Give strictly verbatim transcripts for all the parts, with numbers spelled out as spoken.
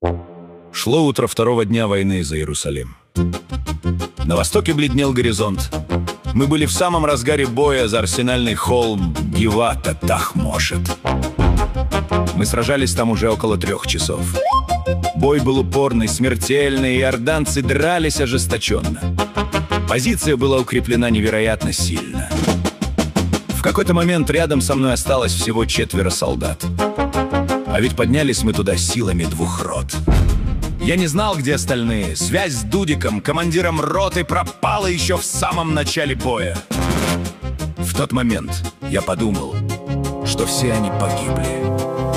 Шло утро второго дня войны за Иерусалим. На востоке бледнел горизонт. Мы были в самом разгаре боя за арсенальный холм Гивата-Тахмошет. Мы сражались там уже около трех часов. Бой был упорный, смертельный, и иорданцы дрались ожесточенно. Позиция была укреплена невероятно сильно. В какой-то момент рядом со мной осталось всего четверо солдат. А ведь поднялись мы туда силами двух рот. Я не знал, где остальные. Связь с Дудиком, командиром роты, пропала еще в самом начале боя. В тот момент я подумал, что все они погибли.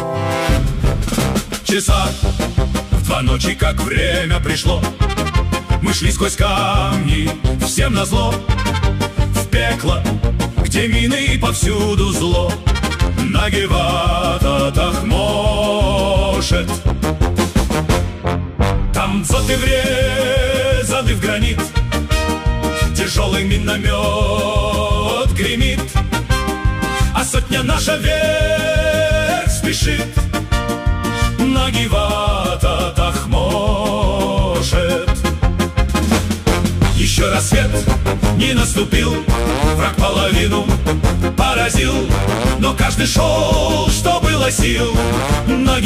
Часа в два ночи, как время пришло, мы шли сквозь камни, всем назло, в пекло, где мины и повсюду зло. На Гивата-Тахмошет. Там дзоты врезаны в гранит, тяжелый миномет гремит, а сотня наша вверх спешит. На Гивата-Тахмошет. Еще рассвет не наступил, враг половину поразил, но каждый шел, что было сил, на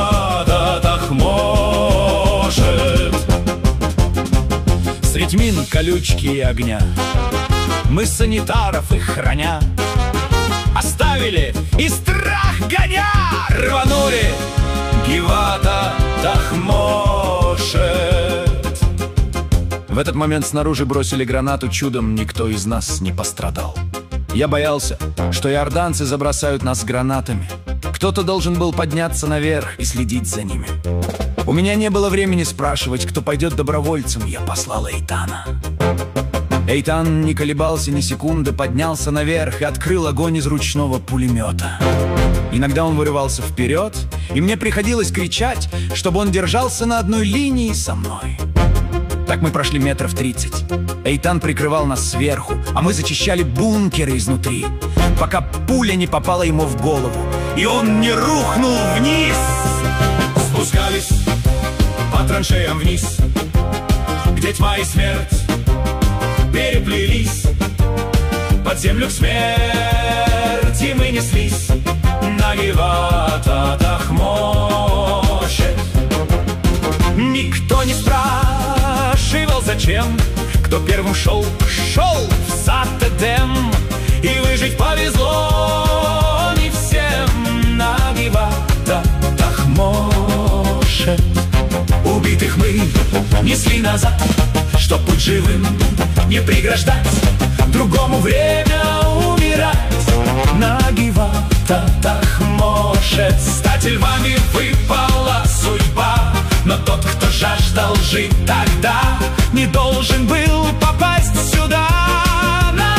Гивата-Тахмошет. Средь мин, колючки и огня мы санитаров их храня оставили и страх гоня рванули Гивата-Тахмошет. В этот момент снаружи бросили гранату, чудом никто из нас не пострадал. Я боялся, что иорданцы забросают нас гранатами. Кто-то должен был подняться наверх и следить за ними. У меня не было времени спрашивать, кто пойдет добровольцем. Я послал Эйтана. Эйтан не колебался ни секунды, поднялся наверх и открыл огонь из ручного пулемета. Иногда он вырывался вперед, и мне приходилось кричать, чтобы он держался на одной линии со мной. Так мы прошли метров тридцать. Эйтан прикрывал нас сверху, а мы зачищали бункеры изнутри, пока пуля не попала ему в голову, и он не рухнул вниз. Спускались по траншеям вниз, где тьма и смерть переплелись. Под землю к смерти мы неслись, на Гивата-Тахмошет. Никто не спрашивал, зачем. Кто первым шел, шел в Сат-Эдем. И выжить повезло не всем, на Гивата-Тахмошет. Убитых мы несли назад, чтоб путь живым не преграждать, другому время умирать. На Гивата-Тахмошет стать львами выпала судьба, но тот, кто жаждал жить тогда, не должен был попасть сюда. На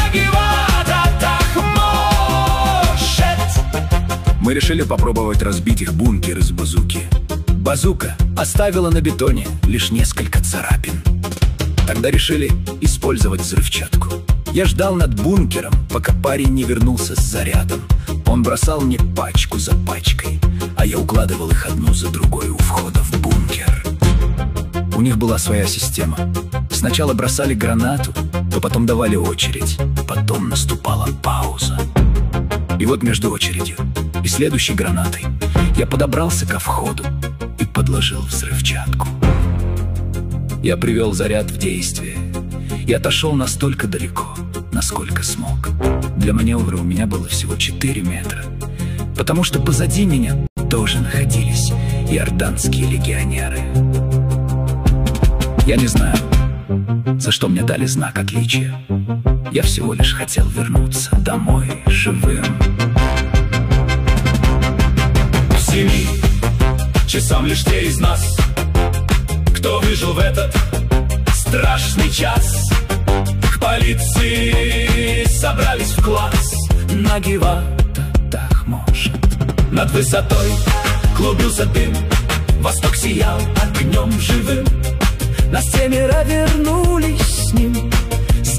Гивата-Тахмошет. Мы решили попробовать разбить их бункер из базуки. Базука оставила на бетоне лишь несколько царапин. Тогда решили использовать взрывчатку. Я ждал над бункером, пока парень не вернулся с зарядом. Он бросал мне пачку за пачкой, а я укладывал их одну за другой у входа в бункер. У них была своя система. Сначала бросали гранату, то потом давали очередь. Потом наступала пауза. И вот между очередью и следующей гранатой я подобрался ко входу и подложил взрывчатку. Я привел заряд в действие и отошел настолько далеко, насколько смог. Для маневра у меня было всего четыре метра, потому что позади меня тоже находились иорданские легионеры. Я не знаю, за что мне дали знак отличия. Я всего лишь хотел вернуться домой живым. К семи часам лишь те из нас, кто выжил в этот страшный час, к полиции собрались в класс. На Гивата-Тахмошет. Над высотой клубился дым, восток сиял огнем живым. Нас семеро вернулись с ним с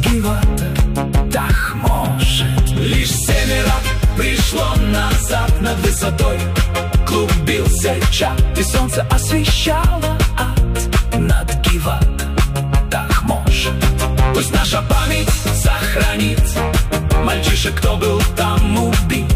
Гивата-Тахмошет. Лишь семеро пришло назад. Над высотой клубился чат, и солнце освещало ад над Гиват Тахмош. Пусть наша память сохранит мальчишек, кто был там убит.